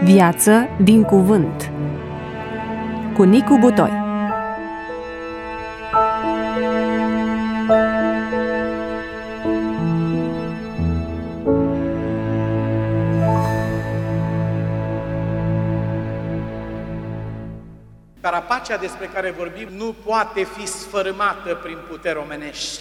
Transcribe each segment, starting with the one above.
Viață din cuvânt cu Nicu Butoi. Carapacea despre care vorbim nu poate fi sfărâmată prin puteri omenești.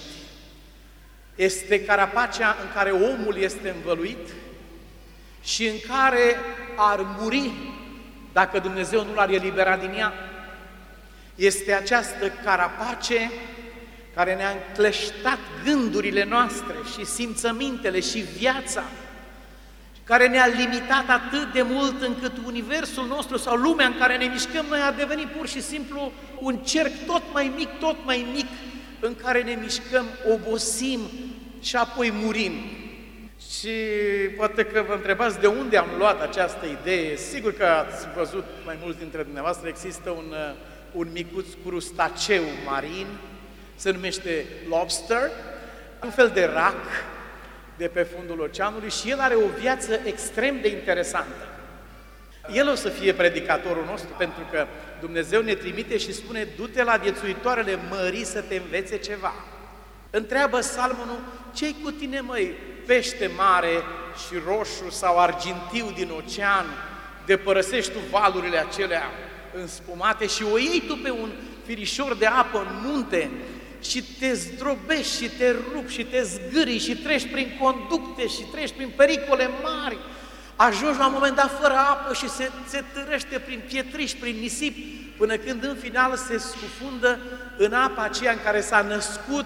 Este carapacea în care omul este învăluit și în care ar muri dacă Dumnezeu nu l-ar elibera din ea. Este această carapace care ne-a încleștat gândurile noastre și simțămintele și viața, care ne-a limitat atât de mult încât universul nostru sau lumea în care ne mișcăm noi a devenit pur și simplu un cerc tot mai mic, în care ne mișcăm, obosim și apoi murim. Și poate că vă întrebați de unde am luat această idee. Sigur că ați văzut, mai mulți dintre dumneavoastră, există un micuț crustaceu marin, se numește lobster, un fel de rac de pe fundul oceanului și el are o viață extrem de interesantă. El o să fie predicatorul nostru pentru că Dumnezeu ne trimite și spune: du-te la viețuitoarele mării să te învețe ceva. Întreabă salmonul: ce-i cu tine, măi, pește mare și roșu sau argintiu din ocean, de părăsești tu valurile acelea înspumate și o iei tu pe un firișor de apă în munte și te zdrobești și te rupi și te zgârii și treci prin conducte și treci prin pericole mari. Ajungi la un moment dat fără apă și se târăște prin pietriș, prin nisip, până când în final se scufundă în apa aceea în care s-a născut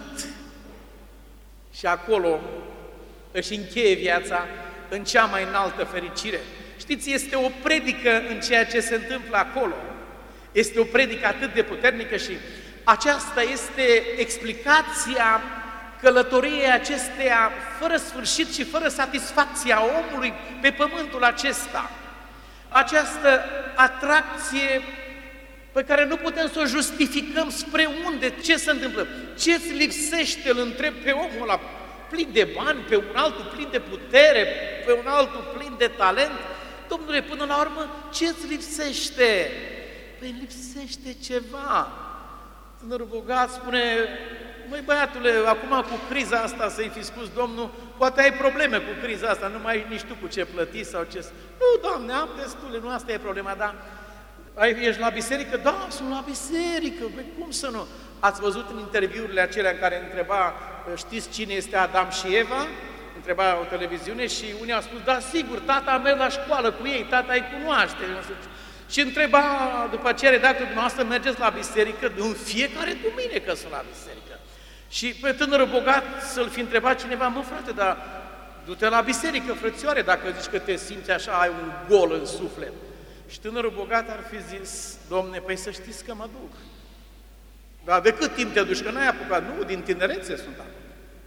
și acolo își încheie viața în cea mai înaltă fericire. Știți, este o predică în ceea ce se întâmplă acolo. Este o predică atât de puternică și aceasta este explicația călătoriei acesteia fără sfârșit și fără satisfacția omului pe pământul acesta. Această atracție pe care nu putem să o justificăm spre unde, ce se întâmplă, ce-ți lipsește, îl întreb pe omul ăla plin de bani, pe un altul plin de putere, pe un altul plin de talent. Domnule, până la urmă, ce-ți lipsește? Păi lipsește ceva. Tânărul bogat spune: măi băiatule, acum cu criza asta să-i fi spus Domnul, poate ai probleme cu criza asta, nu mai ai nici tu cu ce plăti sau ce... Nu, Doamne, am destule, nu asta e problema, dar ești la biserică? Da, sunt la biserică, băi, cum să nu? Ați văzut în interviurile acelea în care întreba: știți cine este Adam și Eva? Întreba o televiziune și unii au spus: da, sigur, tata a mers la școală cu ei, tata îi cunoaște, nu știu ce. Și întreba după aceea redactorul: dumneavoastră mergeți la biserică? În fiecare duminică sunt la biserică. Și pe tânărul bogat să-l fi întrebat cineva: mă frate, dar du-te la biserică, frățioare, dacă zici că te simți așa, ai un gol în suflet. Și tânărul bogat ar fi zis: Domne, păi să știți că mă duc. Dar de cât timp te duci? Că n-ai apucat? Nu, din tinerețe sunt acolo.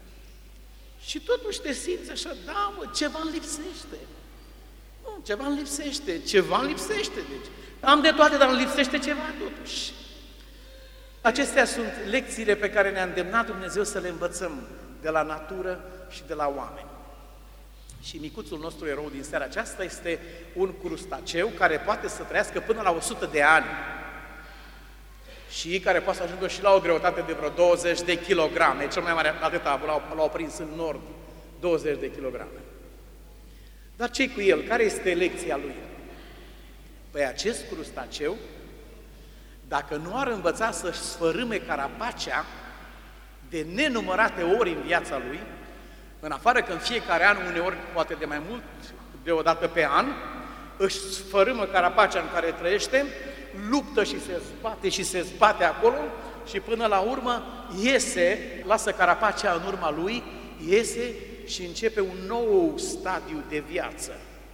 Și totuși te simți așa: da, mă, ceva îmi lipsește. Nu, ceva îmi lipsește, ceva îmi lipsește. Deci, am de toate, dar îmi lipsește ceva totuși. Acestea sunt lecțiile pe care ne-a îndemnat Dumnezeu să le învățăm de la natură și de la oameni. Și micuțul nostru erou din seara aceasta este un crustaceu care poate să trăiască până la 100 de ani și care poate să ajungă și la o greutate de vreo 20 de kilograme. Cel mai mare atâta l-au prins în nord, 20 de kilograme. Dar ce-i cu el? Care este lecția lui? Păi acest crustaceu, dacă nu ar învăța să-și sfărâme carapacea de nenumărate ori în viața lui, în afară că în fiecare an, uneori, poate de mai mult, de o dată pe an, își sfărâmă carapacea în care trăiește, luptă și se zbate acolo și până la urmă iese, lasă carapacea în urma lui, iese și începe un nou stadiu de viață.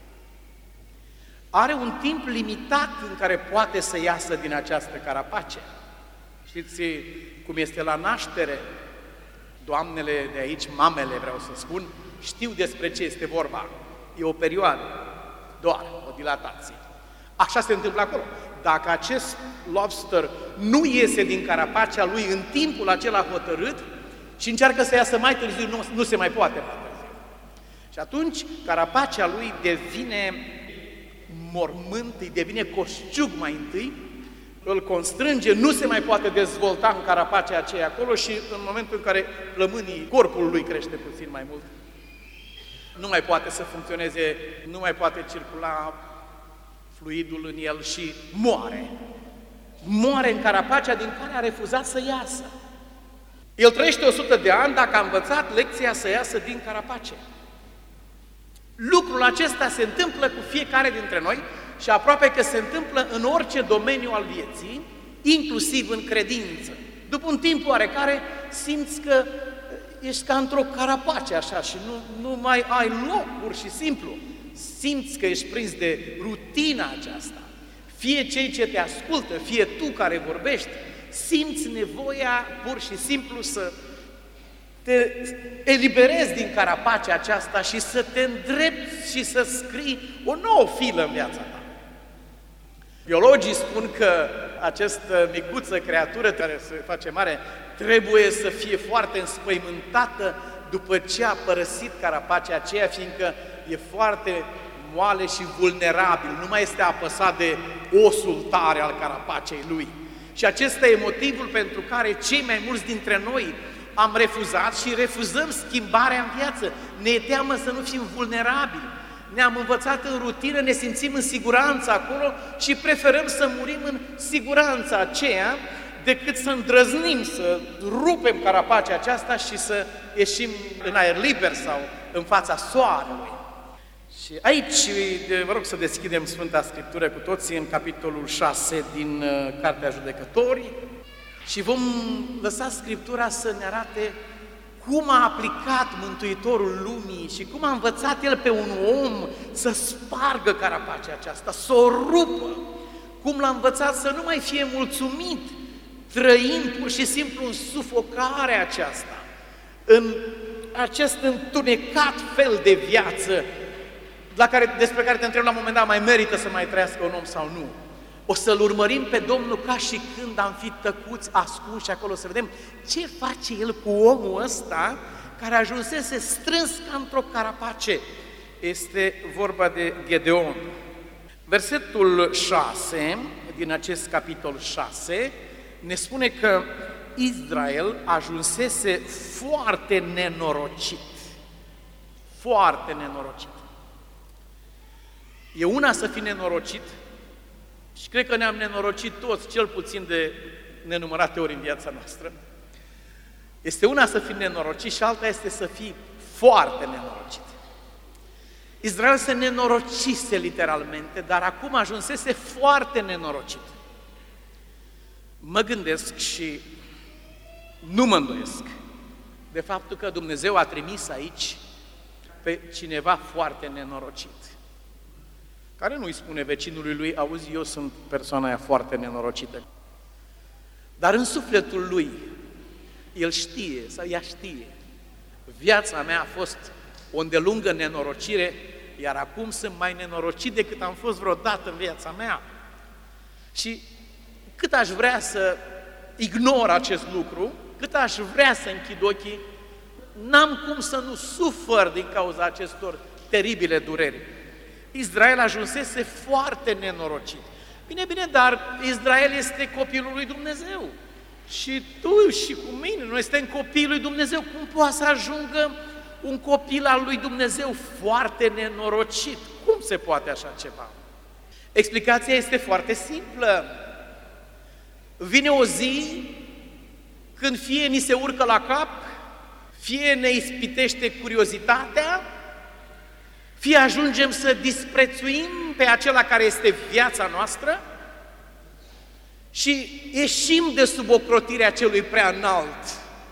Are un timp limitat în care poate să iasă din această carapace. Știți cum este la naștere? Doamnele de aici, mamele vreau să spun, știu despre ce este vorba. E o perioadă, doar o dilatație. Așa se întâmplă acolo. Dacă acest lobster nu iese din carapacea lui în timpul acela hotărât și încearcă să iasă mai târziu, nu se mai poate mai târziu. Și atunci carapacea lui devine mormânt, îi devine coșciug mai întâi, îl constrânge, nu se mai poate dezvolta în carapacea aceea acolo și în momentul în care plămânii corpul lui crește puțin mai mult, nu mai poate să funcționeze, nu mai poate circula fluidul în el și moare. Moare în carapacea din care a refuzat să iasă. El trăiește 100 de ani dacă a învățat lecția să iasă din carapace. Lucrul acesta se întâmplă cu fiecare dintre noi și aproape că se întâmplă în orice domeniu al vieții, inclusiv în credință. După un timp oarecare simți că ești ca într-o carapace așa și nu mai ai loc, pur și simplu. Simți că ești prins de rutina aceasta. Fie cei ce te ascultă, fie tu care vorbești, simți nevoia pur și simplu să te eliberezi din carapacea aceasta și să te îndrepți și să scrii o nouă filă în viața ta. Biologii spun că această micuță creatură care se face mare trebuie să fie foarte înspăimântată după ce a părăsit carapacea aceea, fiindcă e foarte moale și vulnerabil, nu mai este apăsat de osul tare al carapacei lui. Și acesta e motivul pentru care cei mai mulți dintre noi am refuzat și refuzăm schimbarea în viață. Ne e teamă să nu fim vulnerabili. Ne-am învățat în rutină, ne simțim în siguranță acolo și preferăm să murim în siguranța aceea decât să îndrăznim, să rupem carapacea aceasta și să ieșim în aer liber sau în fața soarelui. Și aici vă rog să deschidem Sfânta Scriptură cu toții în capitolul 6 din Cartea Judecători și vom lăsa Scriptura să ne arate cum a aplicat Mântuitorul lumii și cum a învățat El pe un om să spargă carapacea aceasta, să o rupă, cum l-a învățat să nu mai fie mulțumit, trăind pur și simplu în sufocarea aceasta, în acest întunecat fel de viață despre care te întreb la un moment dat, mai merită să mai trăiască un om sau nu? O să-L urmărim pe Domnul ca și când am fi tăcuți, ascunși acolo, să vedem ce face El cu omul ăsta care ajunsese strâns ca într-o carapace. Este vorba de Gedeon. Versetul 6 din acest capitol 6 ne spune că Israel ajunsese foarte nenorocit. Foarte nenorocit. E una să fii nenorocit și cred că ne-am nenorocit toți, cel puțin de nenumărate ori în viața noastră. Este una să fii nenorocit și alta este să fii foarte nenorocit. Israel se nenorocise literalmente, dar acum ajunsese foarte nenorocit. Mă gândesc și nu mă îndoiesc de faptul că Dumnezeu a trimis aici pe cineva foarte nenorocit, care nu îi spune vecinului lui, auzi, eu sunt persoana aia foarte nenorocită. Dar în sufletul lui, el știe sau ea știe, viața mea a fost o îndelungă nenorocire, iar acum sunt mai nenorocit decât am fost vreodată în viața mea. Și cât aș vrea să ignor acest lucru, cât aș vrea să închid ochii, n-am cum să nu sufăr din cauza acestor teribile dureri. Israel ajunsese foarte nenorocit. Bine, dar Israel este copilul lui Dumnezeu. Și tu și cu mine, noi suntem copiii lui Dumnezeu. Cum poate să ajungă un copil al lui Dumnezeu foarte nenorocit? Cum se poate așa ceva? Explicația este foarte simplă. Vine o zi când fie ni se urcă la cap, fie ne ispitește curiozitatea, fie ajungem să disprețuim pe acela care este viața noastră și ieșim de sub ocrotirea celui prea înalt,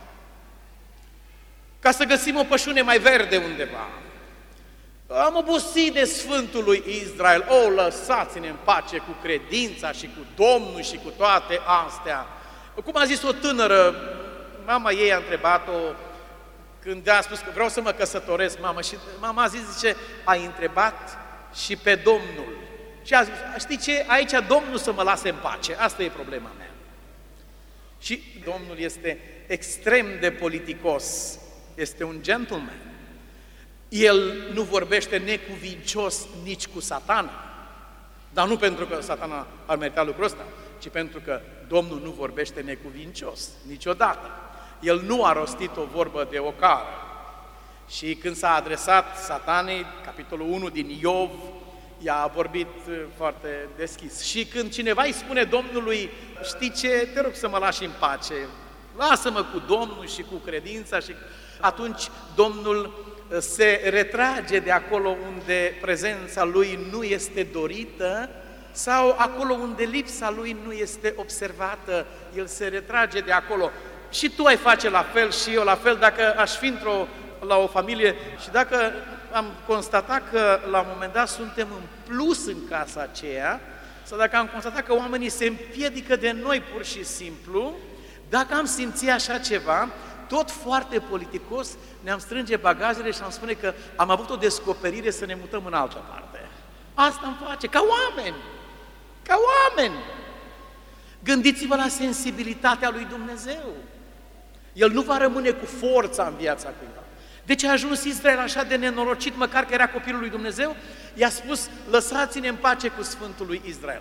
ca să găsim o pășune mai verde undeva. Am obosit de Sfântul lui Israel, lăsați-ne în pace cu credința și cu Domnul și cu toate astea. Cum a zis o tânără, mama ei a întrebat-o, când a spus că vreau să mă căsătoresc, mamă, și mama a zis, zice, ai întrebat și pe Domnul. Și a zis, știi ce, aici Domnul să mă lase în pace, asta e problema mea. Și Domnul este extrem de politicos, este un gentleman. El nu vorbește necuvincios nici cu Satana. Dar nu pentru că Satana ar merita lucrul ăsta, ci pentru că Domnul nu vorbește necuvincios, niciodată. El nu a rostit o vorbă de ocară. Și când s-a adresat Satanei, capitolul 1 din Iov, ea a vorbit foarte deschis. Și când cineva îi spune Domnului, știi ce, te rog să mă lași în pace, lasă-mă cu Domnul și cu credința, și atunci Domnul se retrage de acolo unde prezența Lui nu este dorită sau acolo unde lipsa Lui nu este observată, El se retrage de acolo. Și tu ai face la fel și eu la fel dacă aș fi la o familie și dacă am constatat că la un moment dat suntem în plus în casa aceea sau dacă am constatat că oamenii se împiedică de noi pur și simplu, dacă am simțit așa ceva, tot foarte politicos ne-am strânge bagajele și am spune că am avut o descoperire să ne mutăm în altă parte. Asta îmi face, ca oameni! Ca oameni! Gândiți-vă la sensibilitatea lui Dumnezeu. El nu va rămâne cu forța în viața cuiva. De ce a ajuns Israel așa de nenorocit, măcar că era copilul lui Dumnezeu? I-a spus, lăsați-ne în pace cu Sfântul lui Israel.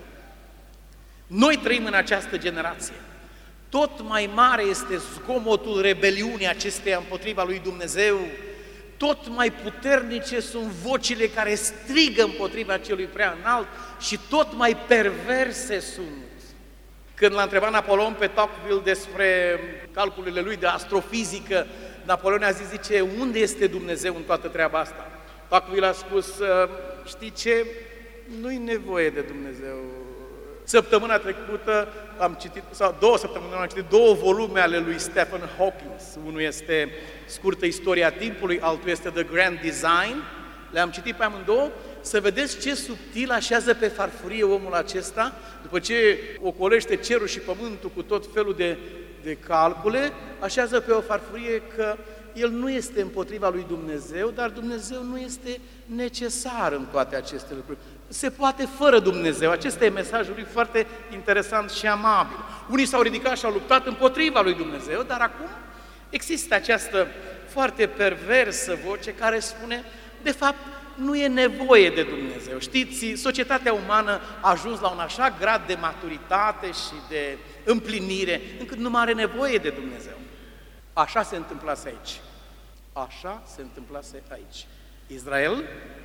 Noi trăim în această generație. Tot mai mare este zgomotul rebeliunii acesteia împotriva lui Dumnezeu, tot mai puternice sunt vocile care strigă împotriva celui prea înalt și tot mai perverse sunt. Când l-a întrebat Napoleon pe Tocqueville despre calculele lui de astrofizică, Napoleon a zis, zice, unde este Dumnezeu în toată treaba asta? Tocqueville a spus, știi ce, nu-i nevoie de Dumnezeu. Săptămâna trecută am citit, sau 2 săptămâni am citit 2 volume ale lui Stephen Hawking. Unul este Scurtă istoria timpului, altul este The Grand Design. Le-am citit pe amândouă, să vedeți ce subtil așează pe farfurie omul acesta, după ce ocolește cerul și pământul cu tot felul de calcule, așează pe o farfurie că el nu este împotriva lui Dumnezeu, dar Dumnezeu nu este necesar în toate aceste lucruri. Se poate fără Dumnezeu. Acesta e mesajul lui foarte interesant și amabil. Unii s-au ridicat și au luptat împotriva lui Dumnezeu, dar acum există această foarte perversă voce care spune, de fapt, nu e nevoie de Dumnezeu. Știți, societatea umană a ajuns la un așa grad de maturitate și de împlinire, încât nu mai are nevoie de Dumnezeu. Așa se întâmplase aici. Așa se întâmplase aici. Israel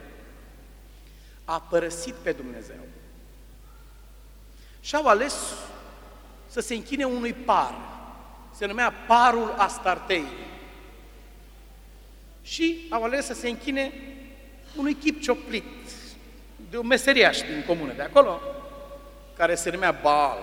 a părăsit pe Dumnezeu și au ales să se închine unui par. Se numea parul Astartei. Și au ales să se închine unui chip cioplit de un meseriaș din comună de acolo, care se numea Baal.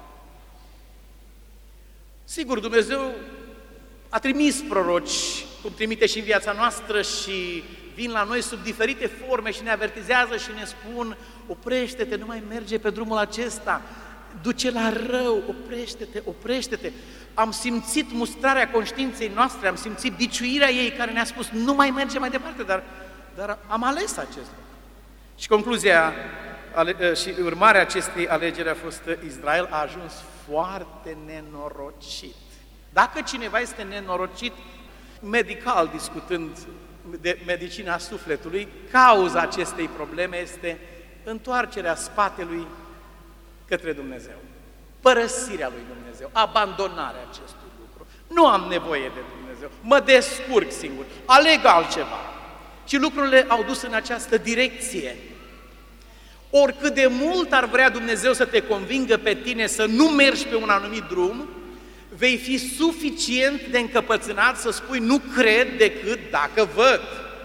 Sigur, Dumnezeu a trimis proroci, cum trimite și în viața noastră, și vin la noi sub diferite forme și ne avertizează și ne spun, oprește-te, nu mai merge pe drumul acesta, duce la rău, oprește-te, oprește-te. Am simțit mustrarea conștiinței noastre, am simțit biciuirea ei care ne-a spus, nu mai merge mai departe, dar am ales acest lucru. Și concluzia și urmarea acestei alegeri a fost că Israel a ajuns foarte nenorocit. Dacă cineva este nenorocit, medical discutând de medicina sufletului, cauza acestei probleme este întoarcerea spatelui către Dumnezeu, părăsirea lui Dumnezeu, abandonarea acestui lucru. Nu am nevoie de Dumnezeu, mă descurc singur, aleg altceva. Și lucrurile au dus în această direcție. Oricât de mult ar vrea Dumnezeu să te convingă pe tine să nu mergi pe un anumit drum, vei fi suficient de încăpățânat să spui nu cred decât dacă văd.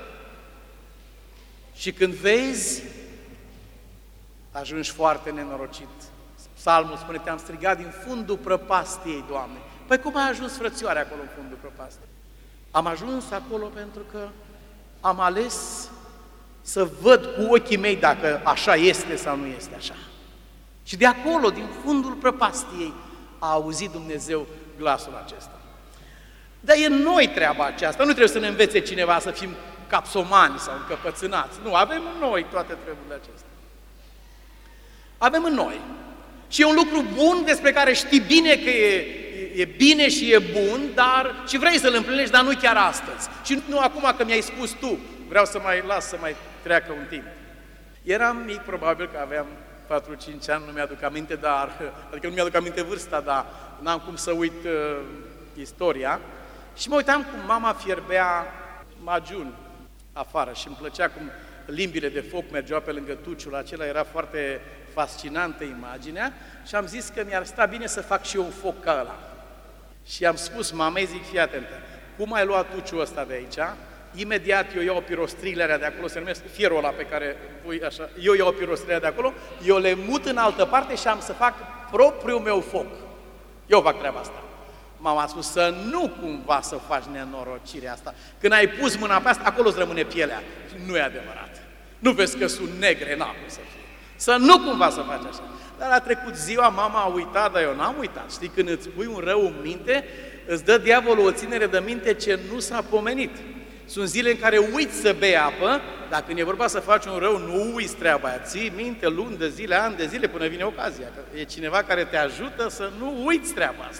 Și când vezi, ajungi foarte nenorocit. Psalmul spune, te-am strigat din fundul prăpastiei, Doamne. Păi cum ai ajuns, frățioare, acolo în fundul prăpastiei? Am ajuns acolo pentru că am ales să văd cu ochii mei dacă așa este sau nu este așa. Și de acolo, din fundul prăpastiei, a auzit Dumnezeu glasul acesta. Dar e în noi treaba aceasta, nu trebuie să ne învețe cineva să fim capsomani sau încăpățânați. Nu, avem în noi toate treburile acestea. Avem în noi. Și e un lucru bun despre care știi bine că e bine și e bun, dar și vrei să-l împlinești, dar nu chiar astăzi. Și nu acum că mi-ai spus tu, vreau să mai las să mai treacă un timp. Eram mic, probabil că aveam 4-5 ani, nu mi-aduc aminte, adică nu mi-aduc aminte vârsta, dar n-am cum să uit istoria. Și mă uitam cum mama fierbea magiuni afară și îmi plăcea cum limbile de foc mergeau pe lângă tuciul acela, era foarte fascinantă imaginea și am zis că mi-ar sta bine să fac și eu un foc ca ăla. Și am spus mamei, zic, fii atentă, cum ai luat tuciul ăsta de aici? Imediat eu iau pirostrilele alea de acolo, se numesc fierul ăla pe care pui așa, eu iau pirostrilele de acolo, eu le mut în altă parte și am să fac propriul meu foc. Eu fac treaba asta. Mama a spus să nu cumva să faci nenorocirea asta. Când ai pus mâna pe asta, acolo îți rămâne pielea. Nu e adevărat. Nu vezi că sunt negre, n-am cum să fie. Să nu cumva să faci așa. Dar a trecut ziua, mama a uitat, dar eu n-am uitat. Știi, când îți pui un rău în minte, îți dă diavolul o ținere de minte ce nu s-a pomenit. Sunt zile în care uiți să bei apă, dar când e vorba să faci un rău, nu uiți treaba aia. Ții minte luni de zile, ani de zile, până vine ocazia. Că e cineva care te ajută să nu uiți treaba asta.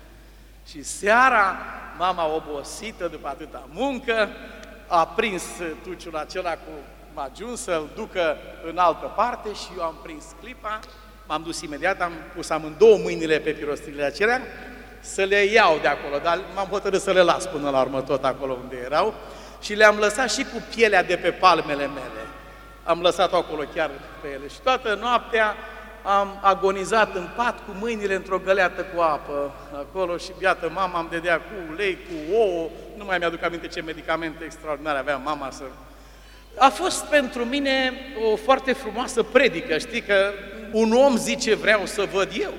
Și seara, mama obosită după atâta muncă, a prins tuciul acela cu magiun să-l ducă în altă parte și eu am prins clipa, m-am dus imediat, am pus amândouă mâinile pe pirostrilele acelea, să le iau de acolo, dar m-am hotărât să le las până la urmă tot acolo unde erau și le-am lăsat și cu pielea de pe palmele mele. Am lăsat-o acolo chiar pe ele și toată noaptea am agonizat în pat cu mâinile într-o găleată cu apă acolo și iată, mama îmi dădea cu ulei, cu ouă, nu mai mi-aduc aminte ce medicamente extraordinare avea mama să... A fost pentru mine o foarte frumoasă predică, știi, că un om zice vreau să văd eu.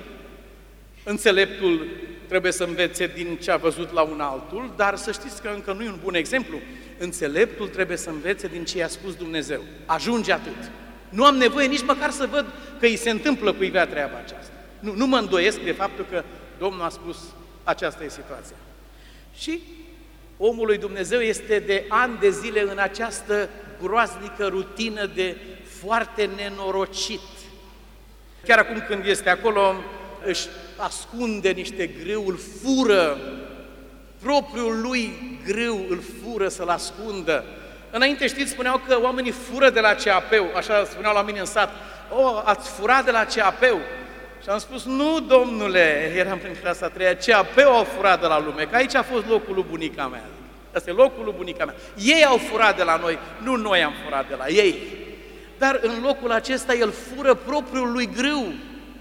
Înțeleptul trebuie să învețe din ce a văzut la un altul, dar să știți că încă nu e un bun exemplu. Înțeleptul trebuie să învețe din ce i-a spus Dumnezeu. Ajunge atât. Nu am nevoie nici măcar să văd că îi se întâmplă cuiva treaba aceasta. Nu mă îndoiesc de faptul că Domnul a spus aceasta e situația. Și omul lui Dumnezeu este de ani de zile în această groaznică rutină de foarte nenorocit. Chiar acum când este acolo, își ascunde niște grâu, îl fură, propriul lui grâu îl fură să-l ascundă. Înainte, știți, spuneau că oamenii fură de la CAP-ul, așa spuneau la mine în sat, ați furat de la CAP-ul. Și am spus, nu, domnule, eram prin clasa 3-a, CAP-ul au furat de la lume, că aici a fost locul lui bunica mea. Asta e locul lui bunica mea. Ei au furat de la noi, nu noi am furat de la ei. Dar în locul acesta el fură propriul lui grâu.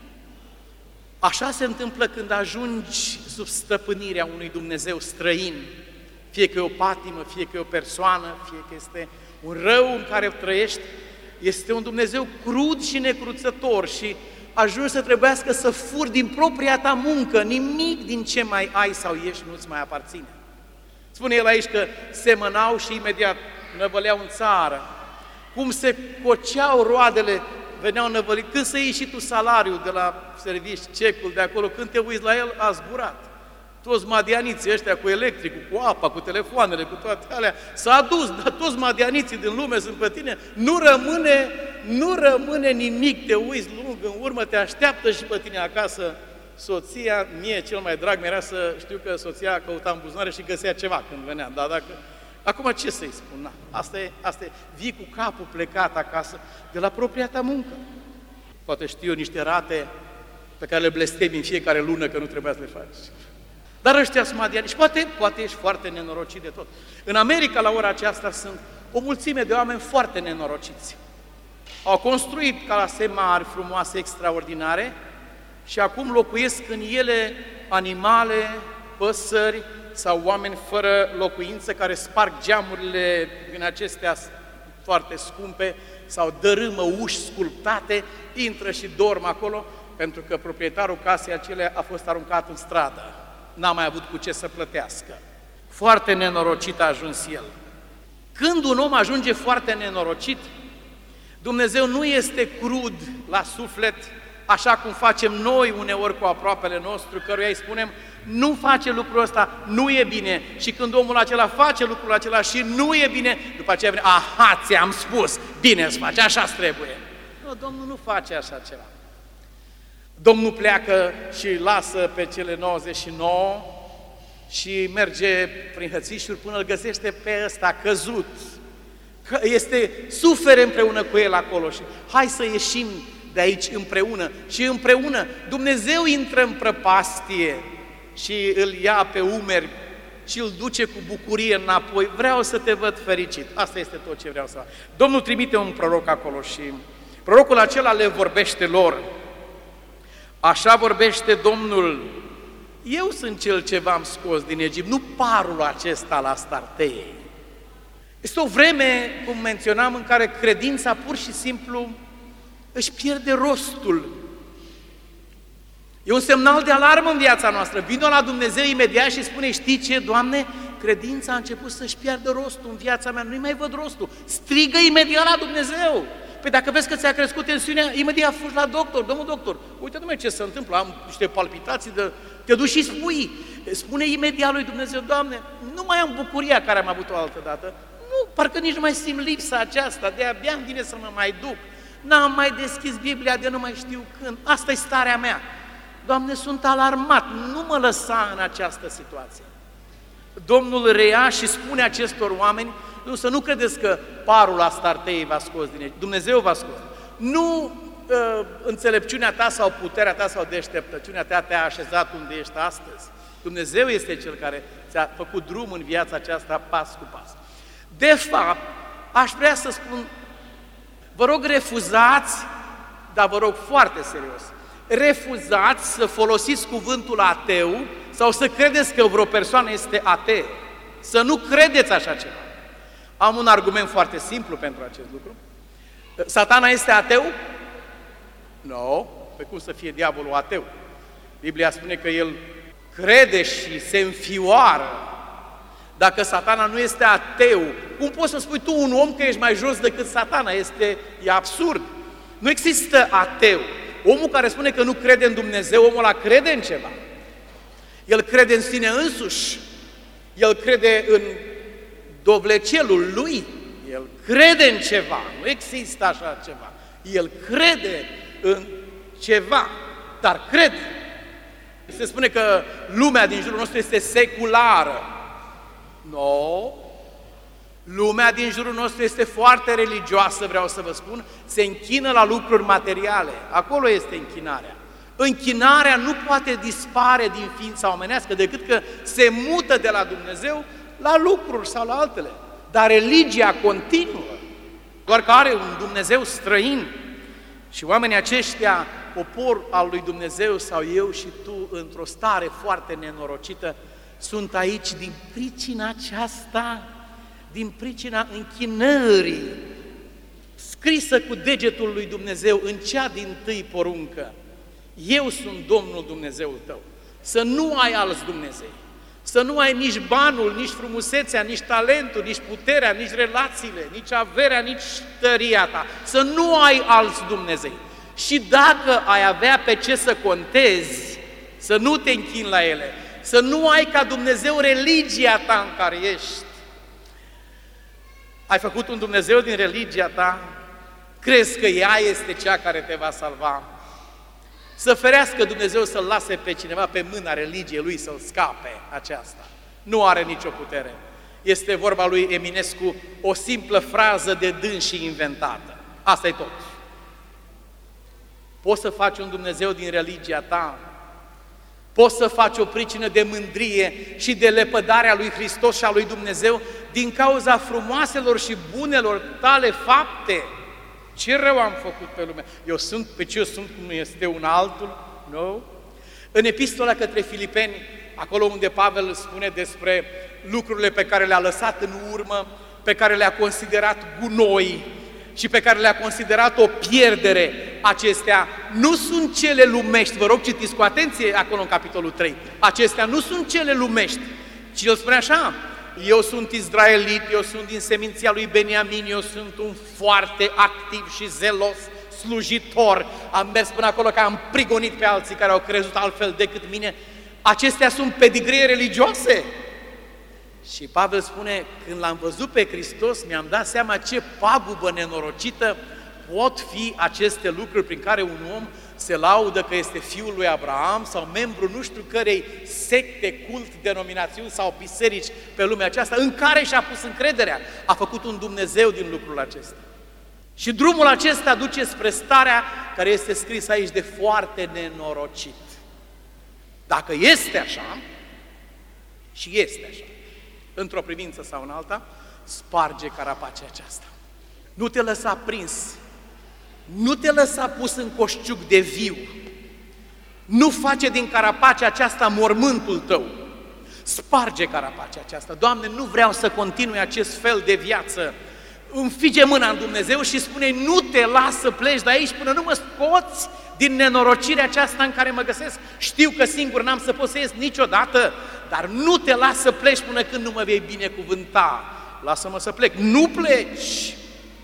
Așa se întâmplă când ajungi sub stăpânirea unui Dumnezeu străin, fie că e o patimă, fie că e o persoană, fie că este un rău în care trăiești, este un Dumnezeu crud și necruțător și ajungi să trebuiască să furi din propria ta muncă, nimic din ce mai ai sau ești nu-ți mai aparține. Spune el aici că semănau și imediat năvăleau în țară, cum se coceau roadele, veneau năvălit, când să iei și tu salariul de la servici, cecul de acolo, când te uiți la el, a zburat. Toți madianiții ăștia cu electricul, cu apa, cu telefoanele, cu toate alea, s-a dus, dar toți madianiții din lume sunt pe tine, nu rămâne nimic, te uiți lung în urmă, te așteaptă și pe tine acasă. Soția, mie cel mai drag mi-era să știu că soția căuta în buzunare și găsea ceva când venea, dar dacă... Acum ce să-i spun? Na, asta e, vii cu capul plecat acasă de la propria ta muncă. Poate știu eu niște rate pe care le blestemi în fiecare lună că nu trebuia să le faci. Dar ăștia sunt madiani și poate ești foarte nenorocit de tot. În America, la ora aceasta, sunt o mulțime de oameni foarte nenorociți. Au construit case mari, frumoase, extraordinare și acum locuiesc în ele animale, păsări sau oameni fără locuință care sparg geamurile din acestea foarte scumpe sau dărâmă uși sculptate, intră și dorm acolo pentru că proprietarul casei acelea a fost aruncat în stradă. N-a mai avut cu ce să plătească. Foarte nenorocit a ajuns el. Când un om ajunge foarte nenorocit, Dumnezeu nu este crud la suflet, așa cum facem noi uneori cu aproapele nostru, căruia îi spunem, nu face lucrul ăsta, nu e bine. Și când omul acela face lucrul acela și nu e bine, după aceea vine, aha, ți-am spus, bine îți face, așa-ți trebuie. Nu, Domnul nu face așa ceva. Domnul pleacă și lasă pe cele 99 și merge prin hățișuri până îl găsește pe ăsta căzut. Sufere împreună cu el acolo și hai să ieșim de aici împreună și împreună Dumnezeu intră în prăpastie și îl ia pe umeri și îl duce cu bucurie înapoi. Vreau să te văd fericit. Asta este tot ce vreau să fac. Domnul trimite un proroc acolo și prorocul acela le vorbește lor. Așa vorbește Domnul: eu sunt cel ce v-am scos din Egipt, nu parul acesta la Astartei. Este o vreme, cum menționam, în care credința pur și simplu își pierde rostul. E un semnal de alarmă în viața noastră. Vino la Dumnezeu imediat și spune: știi ce, Doamne, credința a început să-și piardă rostul în viața mea, nu-i mai văd rostul. Strigă imediat la Dumnezeu. Păi dacă vezi că ți-a crescut tensiunea, imediat fugi la doctor: domnul doctor, uite, dom'le, ce se întâmplă, am niște palpitații, te duci și spui. Spune imediat lui Dumnezeu: Doamne, nu mai am bucuria care am avut-o altă dată, nu, parcă nici nu mai simt lipsa aceasta, de-abia îmi vine să mă mai duc, n-am mai deschis Biblia de nu mai știu când, asta e starea mea. Doamne, sunt alarmat, nu mă lăsa în această situație. Domnul reia și spune acestor oameni: să nu credeți că parul Astartei v-a scos din Egipt, Dumnezeu v-a scos. Nu înțelepciunea ta sau puterea ta sau deșteptăciunea ta te-a așezat unde ești astăzi. Dumnezeu este Cel care ți-a făcut drum în viața aceasta pas cu pas. De fapt, aș vrea să spun, vă rog, refuzați, dar vă rog foarte serios, refuzați să folosiți cuvântul ateu sau să credeți că vreo persoană este ateu. Să nu credeți așa ceva. Am un argument foarte simplu pentru acest lucru. Satana este ateu? Nu. Pe cum să fie diavolul ateu? Biblia spune că el crede și se înfioară. Dacă Satana nu este ateu, cum poți să spui tu un om că ești mai jos decât Satana? E absurd. Nu există ateu. Omul care spune că nu crede în Dumnezeu, omul ăla crede în ceva. El crede în sine însuși. El crede în dovlecelul lui. El crede în ceva. Nu există așa ceva. El crede în ceva, dar crede. Se spune că lumea din jurul nostru este seculară. Nu. Lumea din jurul nostru este foarte religioasă, vreau să vă spun, se închină la lucruri materiale. Acolo este închinarea. Închinarea nu poate dispare din ființa omenească decât că se mută de la Dumnezeu la lucruri sau la altele. Dar religia continuă, doar că are un Dumnezeu străin. Și oamenii aceștia, popor al lui Dumnezeu sau eu și tu, într-o stare foarte nenorocită, sunt aici din pricina aceasta, din pricina închinării, scrisă cu degetul lui Dumnezeu în cea dintâi poruncă. Eu sunt Domnul Dumnezeul tău. Să nu ai alți Dumnezei. Să nu ai nici banul, nici frumusețea, nici talentul, nici puterea, nici relațiile, nici averea, nici tăria ta. Să nu ai alți Dumnezei. Și dacă ai avea pe ce să contezi, să nu te închini la ele. Să nu ai ca Dumnezeu religia ta în care ești. Ai făcut un Dumnezeu din religia ta? Crezi că ea este cea care te va salva? Să ferească Dumnezeu să-l lase pe cineva pe mâna religiei lui să-l scape aceasta. Nu are nicio putere. Este vorba lui Eminescu o simplă frază de dânsii inventată. Asta e tot. Poți să faci un Dumnezeu din religia ta? Poți să faci o pricină de mândrie și de lepădare a lui Hristos și a lui Dumnezeu din cauza frumoaselor și bunelor tale fapte? Ce rău am făcut pe lume? Eu sunt cum este un altul? Nu? În epistola către Filipeni, acolo unde Pavel spune despre lucrurile pe care le-a lăsat în urmă, pe care le-a considerat gunoi și pe care le-a considerat o pierdere, acestea nu sunt cele lumești. Vă rog, citiți cu atenție acolo în capitolul 3. Acestea nu sunt cele lumești, ci el spune așa: eu sunt izraelit, eu sunt din seminția lui Beniamin, eu sunt un foarte activ și zelos slujitor. Am mers până acolo că am prigonit pe alții care au crezut altfel decât mine. Acestea sunt pedigrii religioase. Și Pavel spune, când l-am văzut pe Hristos, mi-am dat seama ce pagubă nenorocită pot fi aceste lucruri prin care un om se laudă că este fiul lui Abraham sau membru nu știu cărei secte, cult, denominațiuni sau biserici pe lumea aceasta, în care și-a pus încrederea. A făcut un Dumnezeu din lucrul acesta. Și drumul acesta duce spre starea care este scrisă aici de foarte nenorocit. Dacă este așa, și este așa, într-o privință sau în alta, sparge carapacea aceasta. Nu te lăsa prins, nu te lăsa pus în coșciuc de viu, nu face din carapacea aceasta mormântul tău. Sparge carapacea aceasta. Doamne, nu vreau să continui acest fel de viață. Înfige mâna în Dumnezeu și spune, nu te las să pleci de aici până nu mă scoți din nenorocirea aceasta în care mă găsesc. Știu că singur n-am să pot să ies niciodată, dar nu te las să pleci până când nu mă vei binecuvânta. Lasă-mă să plec. Nu pleci!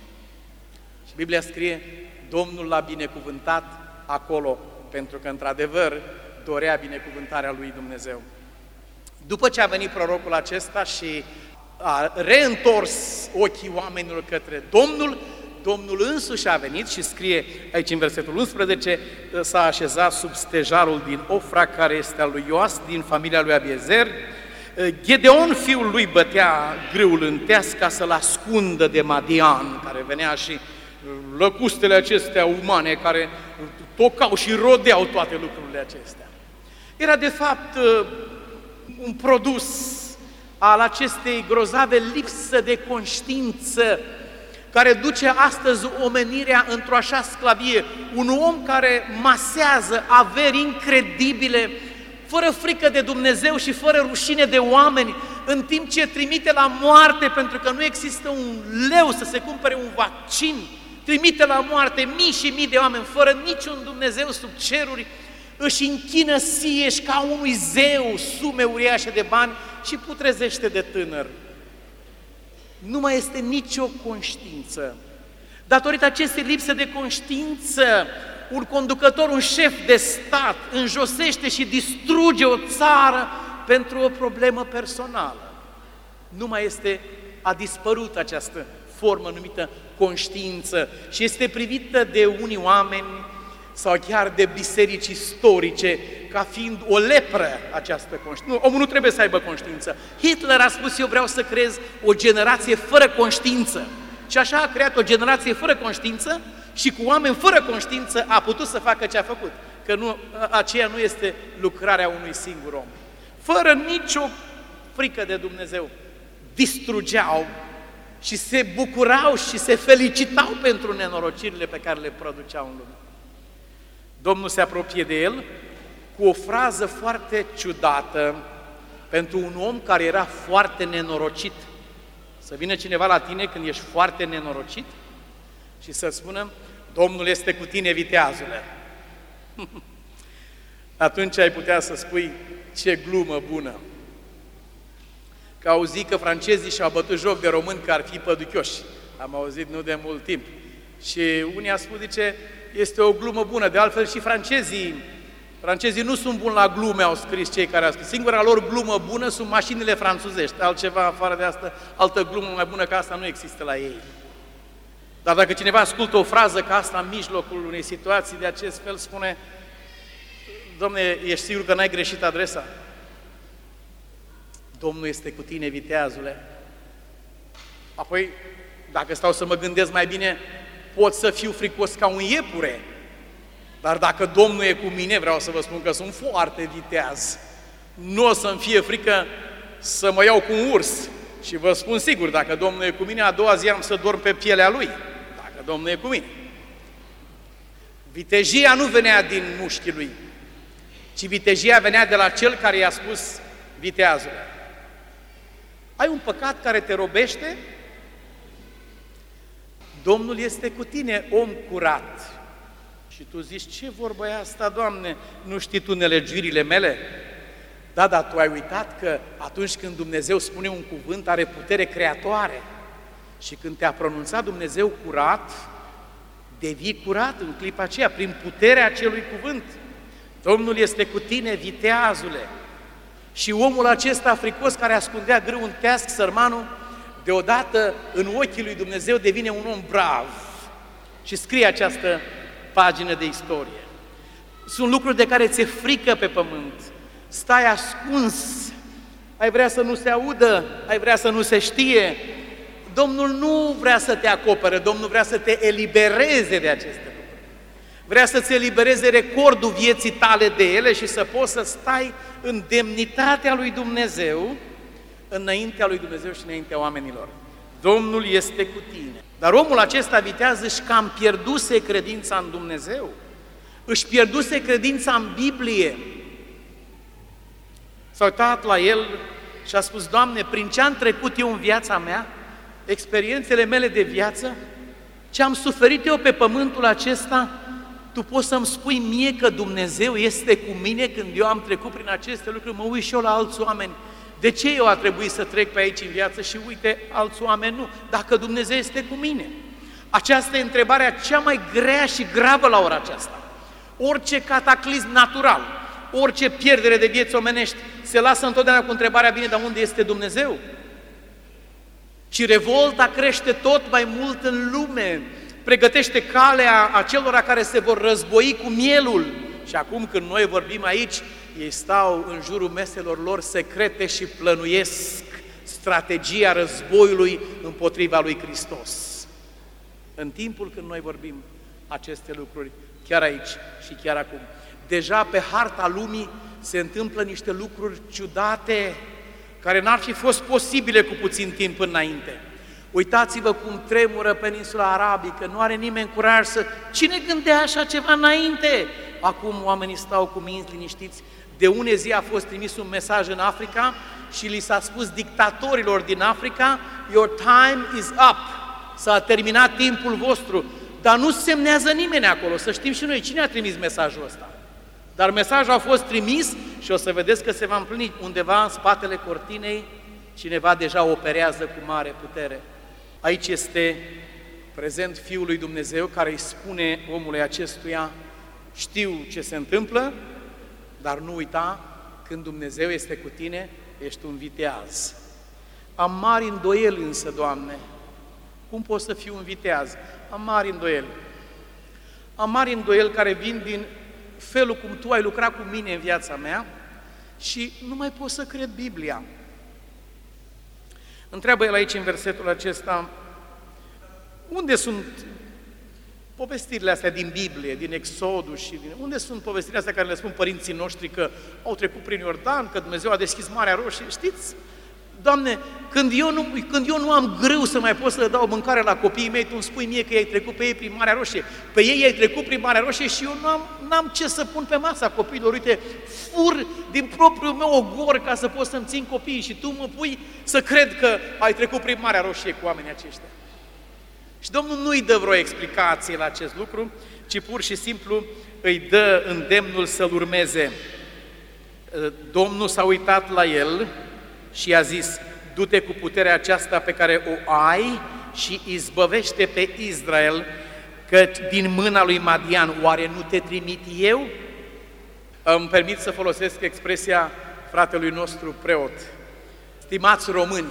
Și Biblia scrie, Domnul l-a binecuvântat acolo, pentru că într-adevăr dorea binecuvântarea lui Dumnezeu. După ce a venit prorocul acesta și a reîntors ochii oamenilor către Domnul, Domnul însuși a venit și scrie aici în versetul 11, s-a așezat sub stejarul din Ofra, care este al lui Ioas, din familia lui Abiezer. Gedeon, fiul lui, bătea grâul în teas ca să-l ascundă de Madian, care venea și lăcustele acestea umane care tocau și rodeau toate lucrurile acestea. Era de fapt un produs al acestei grozave lipsă de conștiință care duce astăzi omenirea într-o așa sclavie. Un om care masează averi incredibile, fără frică de Dumnezeu și fără rușine de oameni, în timp ce trimite la moarte pentru că nu există un leu să se cumpere un vaccin, trimite la moarte mii și mii de oameni fără niciun Dumnezeu sub ceruri, își închină sieși ca unui zeu sume uriașe de bani și putrezește de tânăr. Nu mai este nicio conștiință. Datorită acestei lipse de conștiință, un conducător, un șef de stat înjosește și distruge o țară pentru o problemă personală. Nu mai este, a dispărut această formă numită conștiință și este privită de unii oameni sau chiar de biserici istorice ca fiind o lepră această conștiință. Omul nu trebuie să aibă conștiință. Hitler a spus, eu vreau să creez o generație fără conștiință. Și așa a creat o generație fără conștiință și cu oameni fără conștiință a putut să facă ce a făcut. Că nu, aceea nu este lucrarea unui singur om. Fără nicio frică de Dumnezeu, distrugeau și se bucurau și se felicitau pentru nenorocirile pe care le produceau în lume. Domnul se apropie de el cu o frază foarte ciudată pentru un om care era foarte nenorocit. Să vină cineva la tine când ești foarte nenorocit și să spună, Domnul este cu tine, viteazule. Atunci ai putea să spui, ce glumă bună. Că auzi că francezii și-au bătut joc de români că ar fi păduchioși. Am auzit nu de mult timp. Și unii a spus, zice, este o glumă bună. De altfel și francezii nu sunt buni la glume, au scris cei care au scris. Singura lor glumă bună sunt mașinile franțuzești. Altceva afară de asta, altă glumă mai bună ca asta nu există la ei. Dar dacă cineva ascultă o frază ca asta în mijlocul unei situații de acest fel, spune, Dom'le, ești sigur că n-ai greșit adresa? Domnul este cu tine, viteazule. Apoi, dacă stau să mă gândesc mai bine, pot să fiu fricos ca un iepure. Dar dacă Domnul e cu mine, vreau să vă spun că sunt foarte viteaz. Nu o să-mi fie frică să mă iau cu un urs. Și vă spun sigur, dacă Domnul e cu mine, a doua zi am să dorm pe pielea Lui. Dacă Domnul e cu mine. Vitejia nu venea din mușchii Lui, ci vitejia venea de la Cel care i-a spus, viteazule, ai un păcat care te robește? Domnul este cu tine, om curat. Și tu zici, ce vorbă e asta, Doamne? Nu știi tu nelegiurile mele? Da, dar tu ai uitat că atunci când Dumnezeu spune un cuvânt, are putere creatoare. Și când te-a pronunțat Dumnezeu curat, devii curat în clipa aceea, prin puterea acelui cuvânt. Domnul este cu tine, viteazule. Și omul acesta fricos care ascundea grâu în teasc, sărmanul, deodată în ochii lui Dumnezeu devine un om brav. Și scrie această pagină de istorie. Sunt lucruri de care ți-e frică pe pământ. Stai ascuns, ai vrea să nu se audă, ai vrea să nu se știe, Domnul nu vrea să te acopere, Domnul vrea să te elibereze de aceste lucruri. Vrea să-ți elibereze recordul vieții tale de ele și să poți să stai în demnitatea lui Dumnezeu, înaintea lui Dumnezeu și înaintea oamenilor. Domnul este cu tine. Dar omul acesta viteaz își cam pierduse credința în Dumnezeu, își pierduse credința în Biblie. S-a uitat la el și a spus: Doamne, prin ce am trecut eu în viața mea, experiențele mele de viață, ce am suferit eu pe pământul acesta, Tu poți să-mi spui mie că Dumnezeu este cu mine când eu am trecut prin aceste lucruri? Mă uit și eu la alți oameni. De ce eu a trebuit să trec pe aici în viață și uite, alți oameni nu? Dacă Dumnezeu este cu mine. Aceasta e întrebarea cea mai grea și gravă la ora aceasta. Orice cataclism natural, orice pierdere de vieți omenești se lasă întotdeauna cu întrebarea: bine, dar unde este Dumnezeu? Și revolta crește tot mai mult în lume, pregătește calea acelora care se vor război cu mielul. Și acum când noi vorbim aici, ei stau în jurul meselor lor secrete și plănuiesc strategia războiului împotriva lui Hristos. În timpul când noi vorbim aceste lucruri, chiar aici și chiar acum, deja pe harta lumii se întâmplă niște lucruri ciudate care n-ar fi fost posibile cu puțin timp înainte. Uitați-vă cum tremură peninsula arabică, nu are nimeni curaj să... Cine gândea așa ceva înainte? Acum oamenii stau cu minți liniștiți. De une zi a fost trimis un mesaj în Africa și li s-a spus dictatorilor din Africa: your time is up, s-a terminat timpul vostru. Dar nu semnează nimeni acolo, să știm și noi cine a trimis mesajul ăsta. Dar mesajul a fost trimis și o să vedeți că se va împlini. Undeva în spatele cortinei cineva deja operează cu mare putere. Aici este prezent Fiul lui Dumnezeu care îi spune omului acestuia: știu ce se întâmplă, dar nu uita, când Dumnezeu este cu tine, ești un viteaz. Am mari îndoieli însă, Doamne, cum pot să fiu un viteaz? Am mari îndoieli. Am mari îndoieli care vin din felul cum Tu ai lucrat cu mine în viața mea și nu mai pot să cred Biblia. Întreabă el aici în versetul acesta: unde sunt povestirile astea din Biblie, din Exodus și unde sunt povestirile astea care le spun părinții noștri că au trecut prin Iordan, că Dumnezeu a deschis Marea Roșie? Știți, Doamne, când eu nu am grâu să mai pot să le dau mâncare la copiii mei, Tu îmi spui mie că ei trecut pe ei prin Marea Roșie. Pe ei ai trecut prin Marea Roșie și eu n-am ce să pun pe masa copiilor. Uite, fur din propriul meu ogor ca să pot să-mi țin copiii și Tu mă pui să cred că ai trecut prin Marea Roșie cu oamenii aceștia. Și Domnul nu îi dă vreo explicație la acest lucru, ci pur și simplu îi dă îndemnul să-L urmeze. Domnul s-a uitat la el și i-a zis: du-te cu puterea aceasta pe care o ai și izbăvește pe Israel, că din mâna lui Madian, oare nu te trimit eu? Îmi permit să folosesc expresia fratelui nostru preot. Stimați români,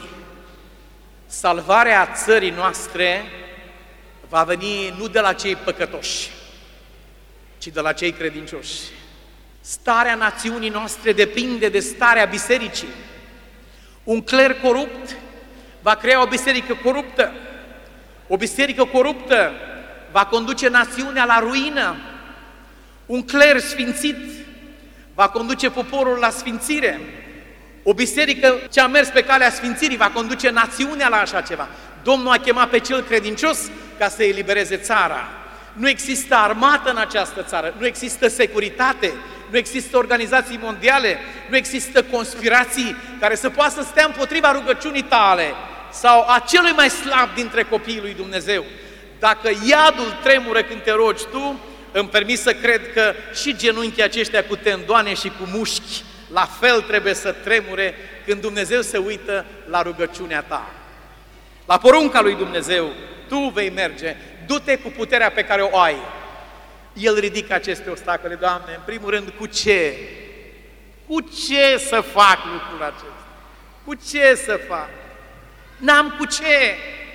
salvarea țării noastre va veni nu de la cei păcătoși, ci de la cei credincioși. Starea națiunii noastre depinde de starea bisericii. Un cler corupt va crea o biserică coruptă. O biserică coruptă va conduce națiunea la ruină. Un cler sfințit va conduce poporul la sfințire. O biserică ce a mers pe calea sfințirii va conduce națiunea la așa ceva. Domnul a chemat pe cel credincios ca să elibereze țara. Nu există armată în această țară, nu există securitate, nu există organizații mondiale, nu există conspirații care să poată să stea împotriva rugăciunii tale sau a celui mai slab dintre copiii lui Dumnezeu. Dacă iadul tremură când te rogi tu, îmi permis să cred că și genunchii aceștia cu tendoane și cu mușchi la fel trebuie să tremure când Dumnezeu se uită la rugăciunea ta. La porunca lui Dumnezeu, tu vei merge, du-te cu puterea pe care o ai. El ridică aceste obstacole, Doamne, în primul rând, cu ce? Cu ce să fac lucrul acesta? Cu ce să fac? N-am cu ce.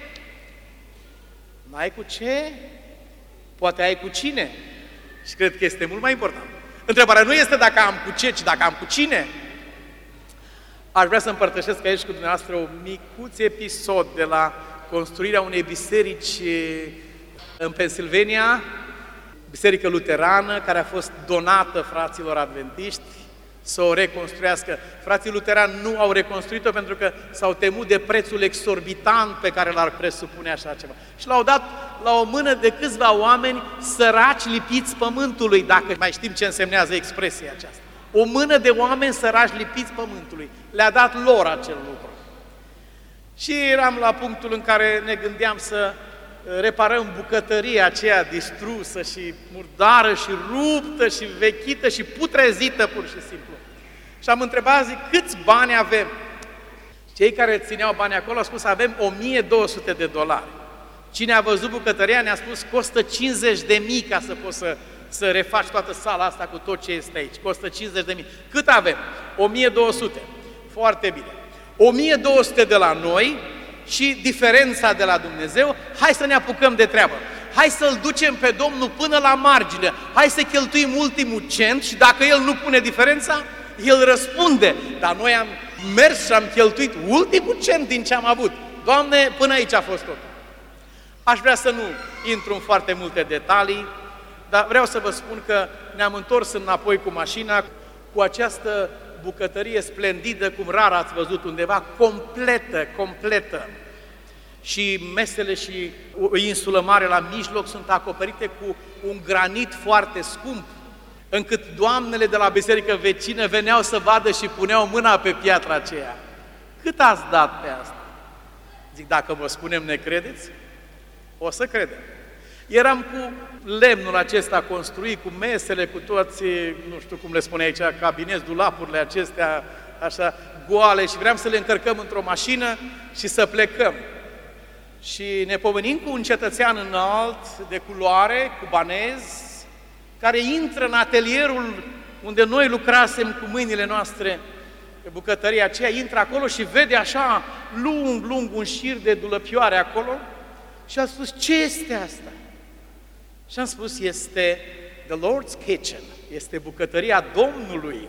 N-ai cu ce? Poate ai cu cine? Și cred că este mult mai important. Întrebarea nu este dacă am cu ce, ci dacă am cu cine. Aș vrea să împărtășesc aici cu dumneavoastră un micuț episod de la construirea unei biserici în Pennsylvania, biserică luterană, care a fost donată fraților adventiști, să o reconstruiască. Frații luterani nu au reconstruit-o pentru că s-au temut de prețul exorbitant pe care l-ar presupune așa ceva. Și l-au dat la o mână de câțiva oameni săraci lipiți pământului, dacă mai știm ce însemnează expresia aceasta. O mână de oameni săraci lipiți pământului. Le-a dat lor acel lucru. Și eram la punctul în care ne gândeam să reparăm bucătăria aceea distrusă și murdară și ruptă și vechită și putrezită pur și simplu. Și am întrebat, zic, câți bani avem? Cei care țineau bani acolo au spus, avem $1,200. Cine a văzut bucătăria ne-a spus, costă 50.000 ca să poți să refaci toată sala asta cu tot ce este aici. Costă 50.000. Cât avem? 1.200. Foarte bine. 1.200 de la noi și diferența de la Dumnezeu, hai să ne apucăm de treabă. Hai să-L ducem pe Domnul până la margine. Hai să cheltuim ultimul cent și dacă El nu pune diferența, El răspunde. Dar noi am mers și am cheltuit ultimul cent din ce am avut. Doamne, până aici a fost tot. Aș vrea să nu intru în foarte multe detalii, dar vreau să vă spun că ne-am întors înapoi cu mașina, cu această bucătărie splendidă, cum rar ați văzut undeva, completă. Și mesele și o insulă mare la mijloc sunt acoperite cu un granit foarte scump, încât doamnele de la biserică vecină veneau să vadă și puneau mâna pe piatra aceea. Cât ați dat pe asta? Zic, dacă vă spunem, ne credeți? O să credem. Eram cu lemnul acesta construit, cu mesele, cu toți, nu știu cum le spune aici, cabineți, dulapurile acestea, așa, goale, și vreau să le încărcăm într-o mașină și să plecăm. Și ne pomenim cu un cetățean înalt, de culoare, cubanez, care intră în atelierul unde noi lucrasem cu mâinile noastre, pe bucătăria aceea, intră acolo și vede așa lung un șir de dulăpioare acolo și a spus, ce este asta? Și am spus, este the Lord's Kitchen, este bucătăria Domnului.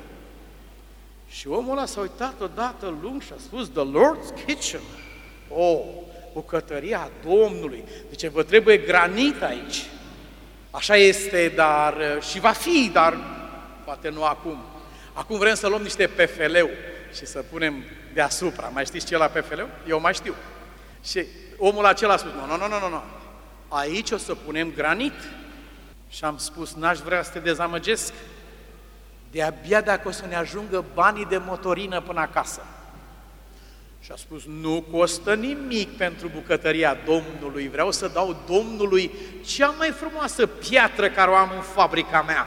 Și omul ăla s-a uitat odată lung și a spus, the Lord's Kitchen. Oh, bucătăria Domnului. Deci vă trebuie granit aici. Așa este, dar și va fi, dar poate nu acum. Acum vrem să luăm niște pefeleu și să punem deasupra. Mai știți ce e la pefeleu? Eu mai știu. Și omul acela a spus, nu. Aici o să punem granit. Și am spus, n-aș vrea să te dezamăgesc, de-abia dacă o să ne ajungă banii de motorină până acasă. Și a spus, nu costă nimic pentru bucătăria Domnului, vreau să dau Domnului cea mai frumoasă piatră care o am în fabrica mea.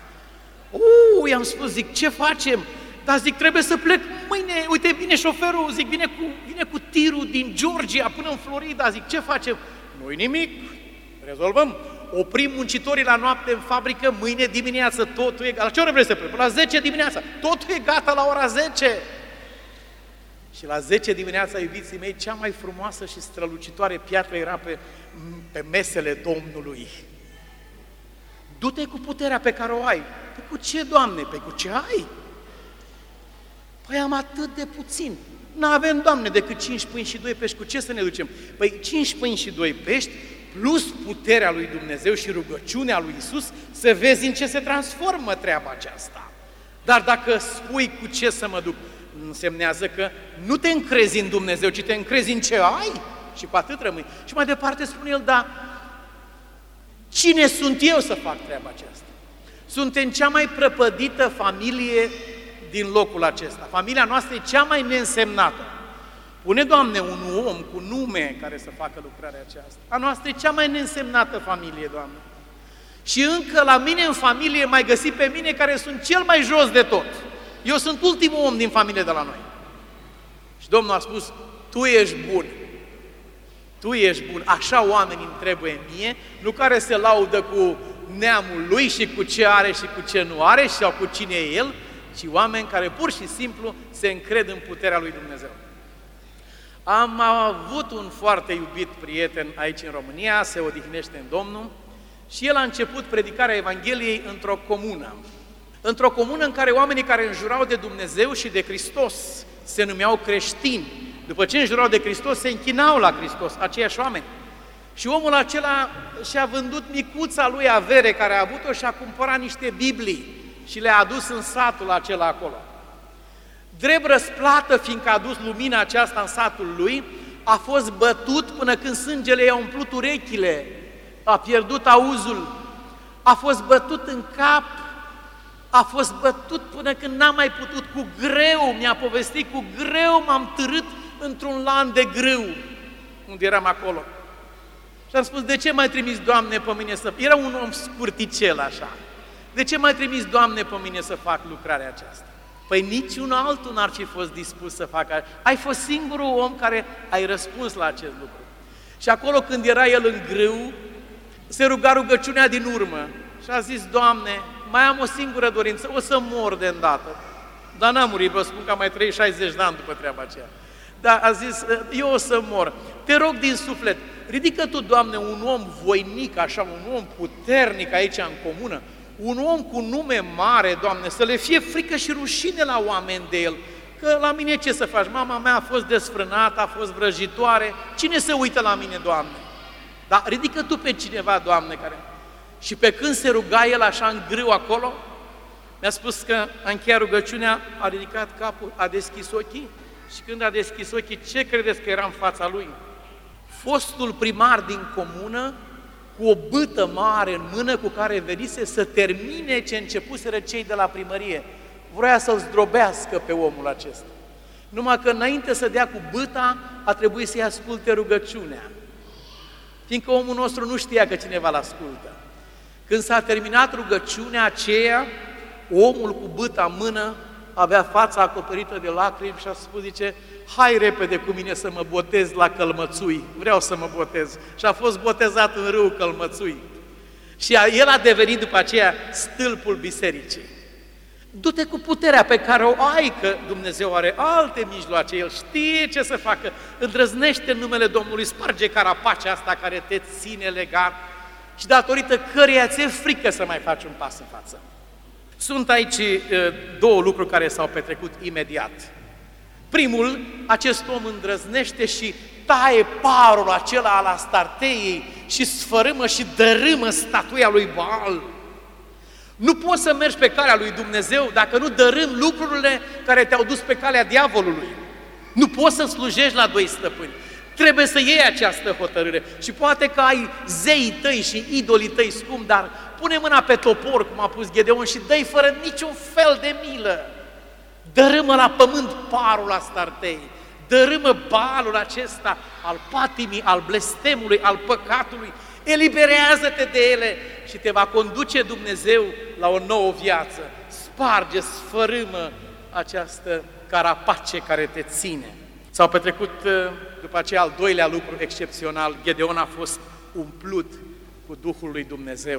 I-am spus, zic, ce facem? Dar zic, trebuie să plec mâine, uite, vine șoferul, zic, vine cu tirul din Georgia până în Florida, zic, ce facem? Nu-i nimic, rezolvăm. Oprim muncitorii la noapte în fabrică, mâine dimineață totul e gata. La ce oră vrei să plec? La 10 dimineața. Totul e gata la ora 10. Și la 10 dimineața, iubiții mei, cea mai frumoasă și strălucitoare piatră era pe mesele Domnului. Du-te cu puterea pe care o ai. Păi cu ce, Doamne? Păi cu ce ai? Păi am atât de puțin. N-avem, Doamne, decât 5 pâini și 2 pești. Cu ce să ne ducem? Păi 5 pâini și 2 pești, plus puterea lui Dumnezeu și rugăciunea lui Iisus, să vezi în ce se transformă treaba aceasta. Dar dacă spui cu ce să mă duc, însemnează că nu te încrezi în Dumnezeu, ci te încrezi în ce ai și cu atât rămâi. Și mai departe spune el, da, cine sunt eu să fac treaba aceasta? Suntem cea mai prăpădită familie din locul acesta. Familia noastră e cea mai neînsemnată. Pune, Doamne, un om cu nume care să facă lucrarea aceasta. A noastră e cea mai neînsemnată familie, Doamne. Și încă la mine în familie mai găsi pe mine care sunt cel mai jos de tot. Eu sunt ultimul om din familie de la noi. Și Domnul a spus, tu ești bun. Tu ești bun. Așa oamenii îmi trebuie mie, nu care se laudă cu neamul lui și cu ce are și cu ce nu are sau cu cine e el, ci oameni care pur și simplu se încred în puterea lui Dumnezeu. Am avut un foarte iubit prieten aici în România, se odihnește în Domnul, și el a început predicarea Evangheliei într-o comună în care oamenii care înjurau de Dumnezeu și de Hristos se numeau creștini, după ce înjurau de Hristos, se închinau la Hristos, aceiași oameni. Și omul acela și-a vândut micuța lui avere care a avut-o și a cumpărat niște Biblii și le-a adus în satul acela acolo. Drept răsplată, fiindcă a adus lumina aceasta în satul lui, a fost bătut până când sângele i-a umplut urechile, a pierdut auzul, a fost bătut în cap, a fost bătut până când n-a mai putut, cu greu, mi-a povestit, cu greu m-am târât într-un lan de grâu, unde eram acolo. Și am spus, de ce m-ai trimis, Doamne, pe mine să... Era un om scurticel așa. De ce m-ai trimis, Doamne, pe mine să fac lucrarea aceasta? Păi niciun altul n-ar fi fost dispus să facă. Ai fost singurul om care ai răspuns la acest lucru. Și acolo când era el în grâu, se ruga rugăciunea din urmă și a zis, Doamne, mai am o singură dorință, o să mor de îndată. Dar n-am murit, vă spun că am mai trăit 60 de ani după treaba aceea. Dar a zis, eu o să mor. Te rog din suflet, ridică Tu, Doamne, un om voinic, așa, un om puternic aici în comună, un om cu nume mare, Doamne, să le fie frică și rușine la oameni de el. Că la mine ce să faci? Mama mea a fost desfrânată, a fost vrăjitoare. Cine se uită la mine, Doamne? Dar ridică Tu pe cineva, Doamne, care... Și pe când se ruga el așa în grâu acolo, mi-a spus că a încheiat rugăciunea, a ridicat capul, a deschis ochii și când a deschis ochii, ce credeți că era în fața lui? Fostul primar din comună, cu o bâtă mare în mână cu care venise să termine ce începuseră cei de la primărie. Vroia să-l zdrobească pe omul acesta. Numai că înainte să dea cu bâta, a trebuit să-i asculte rugăciunea. Fiindcă omul nostru nu știa că cineva l-ascultă. Când s-a terminat rugăciunea aceea, omul cu bâta în mână avea fața acoperită de lacrimi și a spus, zice, hai repede cu mine să mă botez la Călmățui, vreau să mă botez. Și a fost botezat în râul Călmățui. Și el a devenit după aceea stâlpul bisericii. Du-te cu puterea pe care o ai, că Dumnezeu are alte mijloace, El știe ce să facă. Îndrăznește în numele Domnului, sparge carapacea asta care te ține legat și datorită căreia ți-e frică să mai faci un pas în față. Sunt aici două lucruri care s-au petrecut imediat. Primul, acest om îndrăznește și taie parul acela al Astarteiei și sfărâmă și dărâmă statuia lui Baal. Nu poți să mergi pe calea lui Dumnezeu dacă nu dărâmi lucrurile care te-au dus pe calea diavolului. Nu poți să slujești la doi stăpâni. Trebuie să iei această hotărâre. Și poate că ai zeii tăi și idolii tăi scumpi, dar pune mâna pe topor, cum a pus Gedeon, și dă-i fără niciun fel de milă. Dărâmă la pământ parul Astartei. Dărâmă Baalul acesta al patimii, al blestemului, al păcatului. Eliberează-te de ele și te va conduce Dumnezeu la o nouă viață. Sparge, sfărâmă această carapace care te ține. S-au petrecut după aceea al doilea lucru excepțional. Gedeon a fost umplut cu Duhul lui Dumnezeu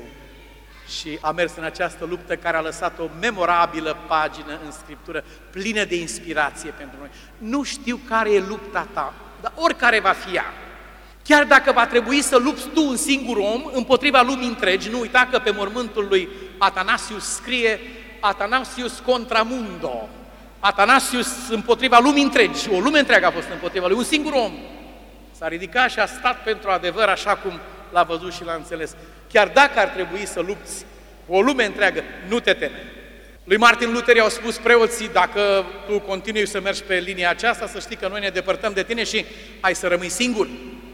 și a mers în această luptă care a lăsat o memorabilă pagină în Scriptură, plină de inspirație pentru noi. Nu știu care e lupta ta, dar oricare va fi ea. Chiar dacă va trebui să lupți tu un singur om împotriva lumii întregi, nu uita că pe mormântul lui Atanasius scrie Atanasius contra mundo. Atanasius împotriva lumii întregi, o lume întreagă a fost împotriva lui, un singur om. S-a ridicat și a stat pentru adevăr așa cum l-a văzut și l-a înțeles. Chiar dacă ar trebui să lupți o lume întreagă, nu te teme. Lui Martin Luther i-au spus preoții, dacă tu continui să mergi pe linia aceasta, să știi că noi ne depărtăm de tine și ai să rămâi singur.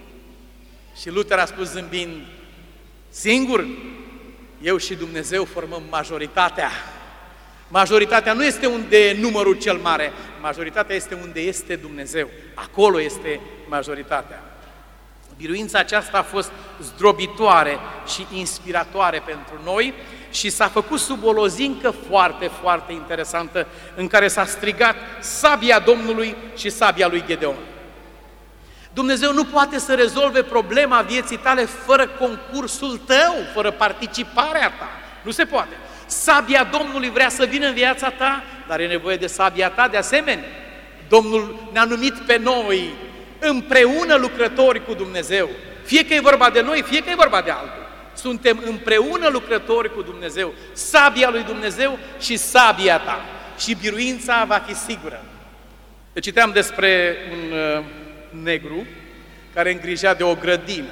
Și Luther a spus zâmbind, singur, eu și Dumnezeu formăm majoritatea. Majoritatea nu este unde e numărul cel mare, majoritatea este unde este Dumnezeu. Acolo este majoritatea. Biruința aceasta a fost zdrobitoare și inspiratoare pentru noi și s-a făcut sub o lozincă foarte, foarte interesantă în care s-a strigat sabia Domnului și sabia lui Gedeon. Dumnezeu nu poate să rezolve problema vieții tale fără concursul tău, fără participarea ta. Nu se poate. Sabia Domnului vrea să vină în viața ta, dar e nevoie de sabia ta de asemenea. Domnul ne-a numit pe noi împreună lucrători cu Dumnezeu. Fie că e vorba de noi, fie că e vorba de altul. Suntem împreună lucrători cu Dumnezeu. Sabia lui Dumnezeu și sabia ta. Și biruința va fi sigură. Citeam despre un negru care îngrijea de o grădină.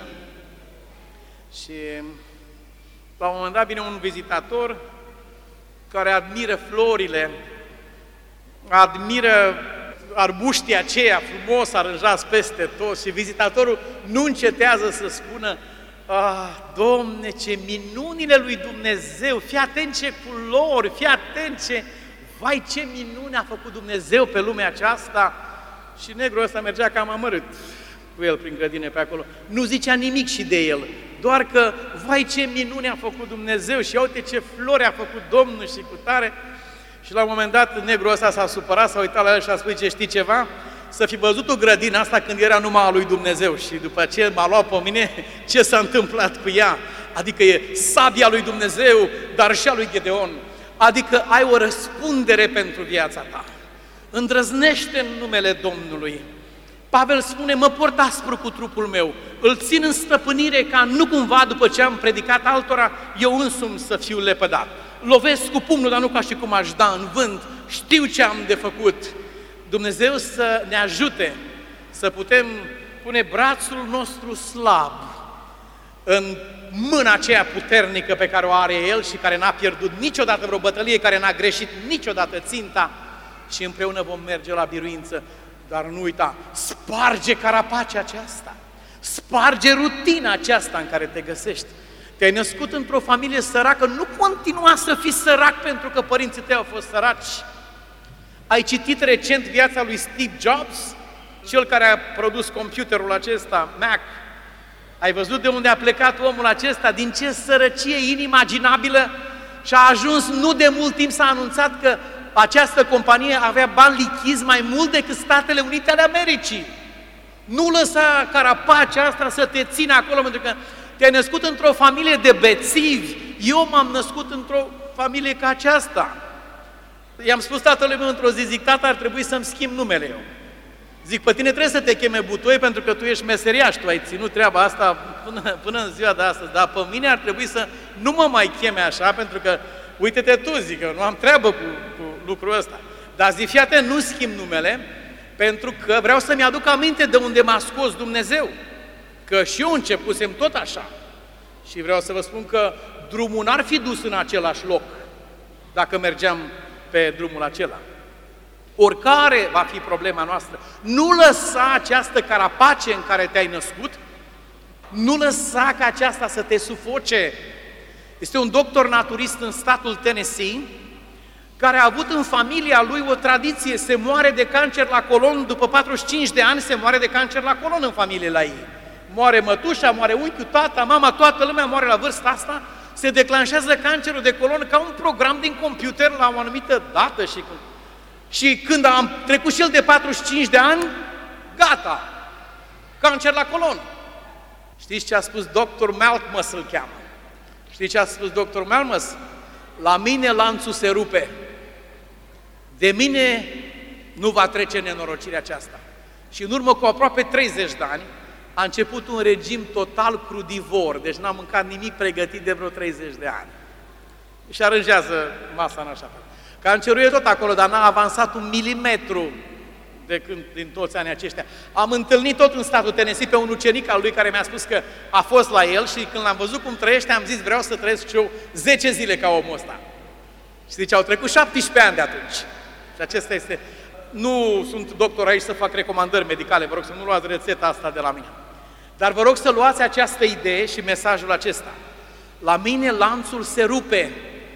Și la un moment dat vine un vizitator care admiră florile, admiră arbuștii aceia frumos aranjați peste tot și vizitatorul nu încetează să spună: Domne, ce minunile lui Dumnezeu, fii atent ce culori, fii atent vai, ce minune a făcut Dumnezeu pe lumea aceasta. Și negrul ăsta mergea cam amărât cu el prin grădine pe acolo. Nu zicea nimic și de el, doar că, vai, ce minune a făcut Dumnezeu și uite ce flori a făcut Domnul și cu tare. Și la un moment dat negrul ăsta s-a supărat, s-a uitat la el și a spus: știi ceva? Să fi văzut o grădină asta când era numai a lui Dumnezeu și după ce m-a luat pe mine, ce s-a întâmplat cu ea? Adică e sabia lui Dumnezeu, dar și a lui Gedeon. Adică ai o răspundere pentru viața ta. Îndrăznește în numele Domnului. Pavel spune: mă port aspru cu trupul meu, îl țin în stăpânire ca nu cumva după ce am predicat altora, eu însumi să fiu lepădat. Lovesc cu pumnul, dar nu ca și cum aș da în vânt, știu ce am de făcut. Dumnezeu să ne ajute să putem pune brațul nostru slab în mâna aceea puternică pe care o are El și care n-a pierdut niciodată vreo bătălie, care n-a greșit niciodată ținta, și împreună vom merge la biruință. Dar nu uita, sparge carapacea aceasta, sparge rutina aceasta în care te găsești. Te-ai născut într-o familie săracă, nu continua să fii sărac pentru că părinții tăi au fost săraci. Ai citit recent viața lui Steve Jobs, cel care a produs computerul acesta, Mac. Ai văzut de unde a plecat omul acesta, din ce sărăcie inimaginabilă, și a ajuns, nu de mult timp s-a anunțat că această companie avea bani lichizi mai mult decât Statele Unite ale Americii. Nu lăsa carapacea asta să te țină acolo, pentru că te-ai născut într-o familie de bețivi. Eu m-am născut într-o familie ca aceasta. I-am spus tatălui meu într-o zi, zic: tata, ar trebui să-mi schimb numele eu. Zic: pe tine trebuie să te cheme Butoi pentru că tu ești meseriaș, tu ai ținut treaba asta până în ziua de astăzi, dar pe mine ar trebui să nu mă mai cheme așa, pentru că, uite-te tu, zic, eu nu am treabă cu lucrul ăsta. Dar zic: fii atent, nu schimb numele, pentru că vreau să-mi aduc aminte de unde m-a scos Dumnezeu. Că și eu începusem tot așa. Și vreau să vă spun că drumul n-ar fi dus în același loc dacă mergeam pe drumul acela. Oricare va fi problema noastră, nu lăsa această carapace în care te-ai născut, nu lăsa ca aceasta să te sufoce. Este un doctor naturist în statul Tennessee care a avut în familia lui o tradiție: se moare de cancer la colon, după 45 de ani se moare de cancer la colon în familie la ei. Moare mătușa, moare unchiul, tata, mama, toată lumea moare la vârsta asta, se declanșează cancerul de colon ca un program din computer la o anumită dată și când am trecut și el de 45 de ani, gata, cancer la colon. Știți ce a spus Dr. Malmus, îl cheamă? Știți ce a spus Dr. Malmus? La mine lanțul se rupe, de mine nu va trece nenorocirea aceasta. Și în urmă cu aproape 30 de ani, a început un regim total crudivor, deci n-a mâncat nimic pregătit de vreo 30 de ani. Și aranjează masa în așa fel. Cancerul e tot acolo, dar n-a avansat 1 milimetru de când, din toți anii aceștia. Am întâlnit tot în statul Tennessee pe un ucenic al lui care mi-a spus că a fost la el și când l-am văzut cum trăiește, am zis: vreau să trăiesc și eu 10 zile ca omul ăsta. Și zice, au trecut 17 ani de atunci. Și acesta este... Nu sunt doctor aici să fac recomandări medicale, vă rog să nu luați rețeta asta de la mine. Dar vă rog să luați această idee și mesajul acesta. La mine lanțul se rupe,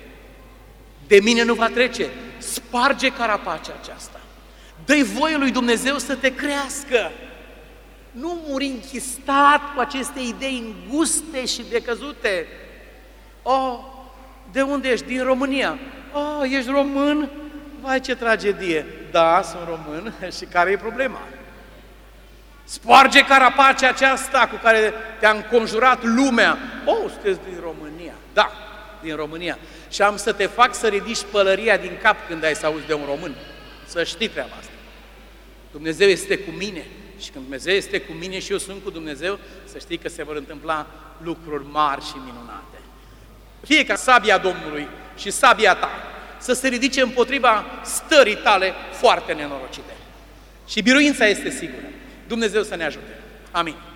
de mine nu va trece. Sparge carapacea aceasta. Dă-i voie lui Dumnezeu să te crească. Nu muri închistat cu aceste idei înguste și decăzute. Oh, de unde ești? Din România. Oh, ești român? Vai, ce tragedie! Da, sunt român și care e problema? Sparge carapacea aceasta cu care te-a înconjurat lumea. Oh, sunteți din România. Da, din România. Și am să te fac să ridici pălăria din cap când ai să auzi de un român. Să știi treaba asta. Dumnezeu este cu mine. Și când Dumnezeu este cu mine și eu sunt cu Dumnezeu, să știi că se vor întâmpla lucruri mari și minunate. Fie ca sabia Domnului și sabia ta să se ridice împotriva stării tale foarte nenorocite. Și biruința este sigură. Dumnezeu să ne ajute. Amin.